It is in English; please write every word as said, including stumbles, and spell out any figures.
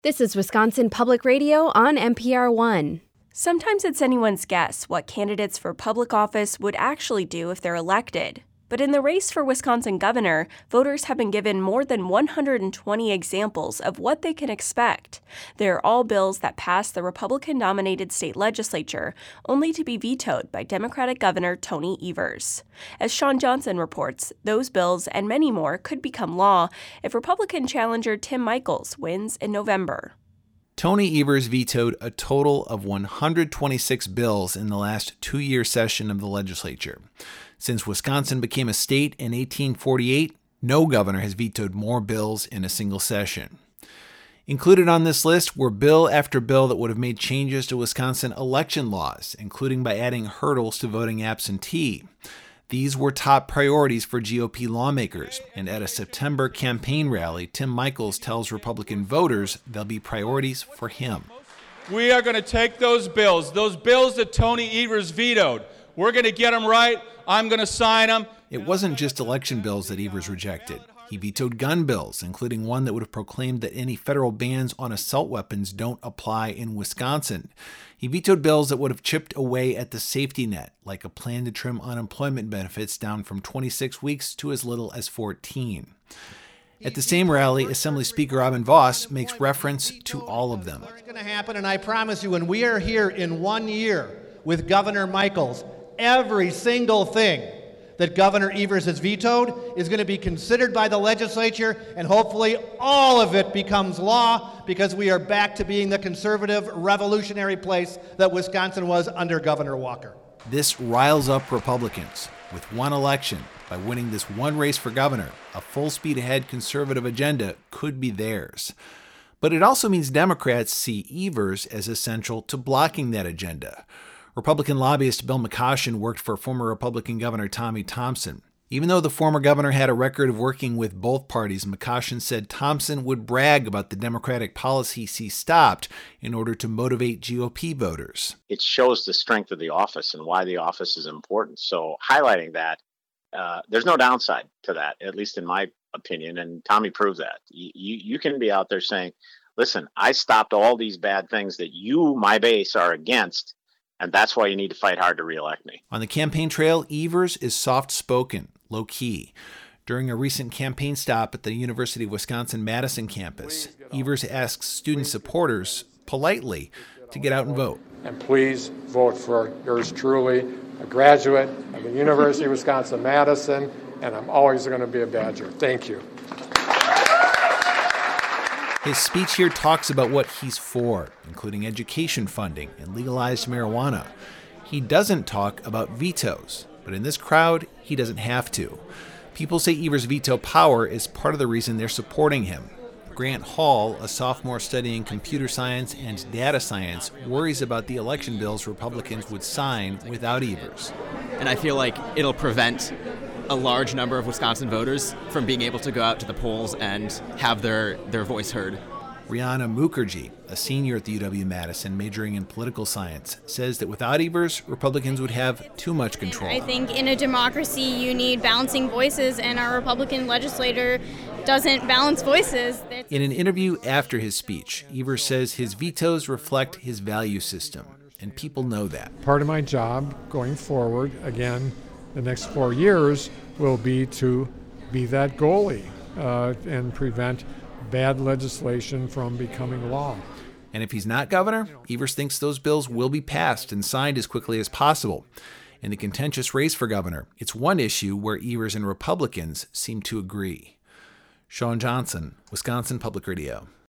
This is Wisconsin Public Radio on N P R One. Sometimes it's anyone's guess what candidates for public office would actually do if they're elected. But in the race for Wisconsin governor, voters have been given more than one hundred twenty examples of what they can expect. They're all bills that pass the Republican-dominated state legislature, only to be vetoed by Democratic Governor Tony Evers. As Shawn Johnson reports, those bills and many more could become law if Republican challenger Tim Michels wins in November. Tony Evers vetoed a total of one hundred twenty-six bills in the last two-year session of the legislature. Since Wisconsin became a state in eighteen forty-eight, no governor has vetoed more bills in a single session. Included on this list were bill after bill that would have made changes to Wisconsin election laws, including by adding hurdles to voting absentee. These were top priorities for G O P lawmakers, and at a September campaign rally, Tim Michels tells Republican voters they'll be priorities for him. We are going to take those bills, those bills that Tony Evers vetoed. We're going to get them right. I'm going to sign them. It wasn't just election bills that Evers rejected. He vetoed gun bills, including one that would have proclaimed that any federal bans on assault weapons don't apply in Wisconsin. He vetoed bills that would have chipped away at the safety net, like a plan to trim unemployment benefits down from twenty-six weeks to as little as fourteen. At the same rally, Assembly Speaker Robin Vos makes reference to all of them. It's going to happen, and I promise you, when we are here in one year with Governor Michels, every single thing that Governor Evers has vetoed is going to be considered by the legislature, and hopefully all of it becomes law, because we are back to being the conservative, revolutionary place that Wisconsin was under Governor Walker. This riles up Republicans. With one election, by winning this one race for governor, a full speed ahead conservative agenda could be theirs. But it also means Democrats see Evers as essential to blocking that agenda. Republican lobbyist Bill McCoshen worked for former Republican Governor Tommy Thompson. Even though the former governor had a record of working with both parties, McCoshen said Thompson would brag about the Democratic policies he stopped in order to motivate G O P voters. It shows the strength of the office and why the office is important. So highlighting that, uh, there's no downside to that, at least in my opinion, and Tommy proved that. You, you, you can be out there saying, listen, I stopped all these bad things that you, my base, are against, and that's why you need to fight hard to reelect me. On the campaign trail, Evers is soft-spoken, low-key. During a recent campaign stop at the University of Wisconsin-Madison campus, Evers asks student supporters, politely, to get out and vote. And please vote for yours truly, a graduate of the University of Wisconsin-Madison, and I'm always going to be a Badger. Thank you. His speech here talks about what he's for, including education funding and legalized marijuana. He doesn't talk about vetoes, but in this crowd, he doesn't have to. People say Evers' veto power is part of the reason they're supporting him. Grant Hall, a sophomore studying computer science and data science, worries about the election bills Republicans would sign without Evers. And I feel like it'll prevent a large number of Wisconsin voters from being able to go out to the polls and have their, their voice heard. Rihanna Mukherjee, a senior at the U W-Madison majoring in political science, says that without Evers, Republicans would have too much control. I think in a democracy you need balancing voices, and our Republican legislator doesn't balance voices. That's- in an interview after his speech, Evers says his vetoes reflect his value system, and people know that. Part of my job going forward, again, the next four years, will be to be that goalie uh, and prevent bad legislation from becoming law. And if he's not governor, Evers thinks those bills will be passed and signed as quickly as possible. In the contentious race for governor, it's one issue where Evers and Republicans seem to agree. Shawn Johnson, Wisconsin Public Radio.